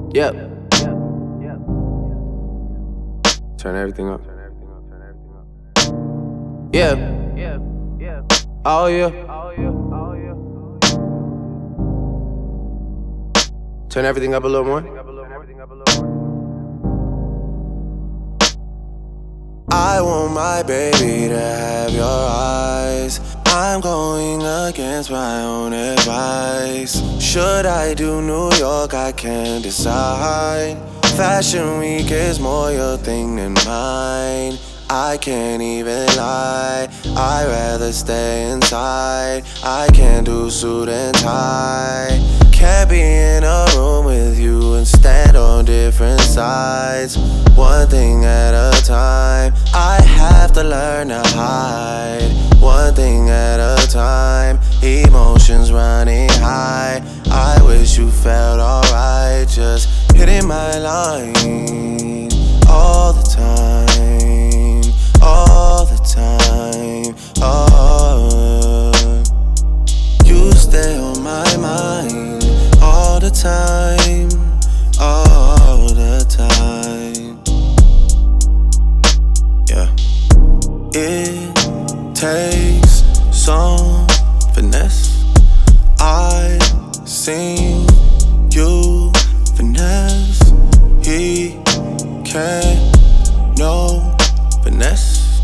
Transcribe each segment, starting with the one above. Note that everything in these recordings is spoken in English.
Yep. Turn everything up. Yeah. Oh yeah. Turn everything up a little more. I want my baby to have your eyes. I'm going against my own advice. Should I do New York? I can't decide. Fashion week is more your thing than mine. I can't even lie, I'd rather stay inside. I can't do suit and tie. Can't be in a room with you and stand on different sides. One thing at a time, I have to learn to hide. One thing at a time, emotions running high. I wish you felt alright, just hitting my line all the time, all the time. Oh, you stay on my mind all the time, all the time. Yeah. It takes some finesse. I seen you finesse. He can't, no finesse.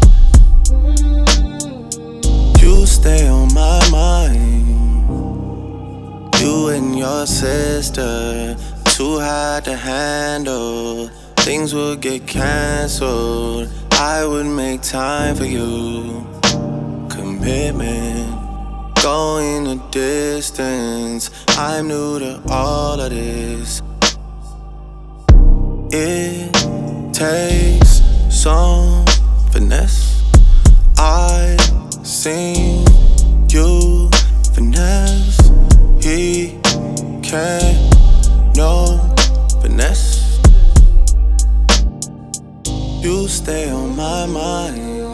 You stay on my mind. You and your sister, too hard to handle. Things would get cancelled. I would make time for you. Commitment, going the distance. I'm new to all of this. It takes some finesse. I seen you finesse. He can't, no finesse. You stay on my mind.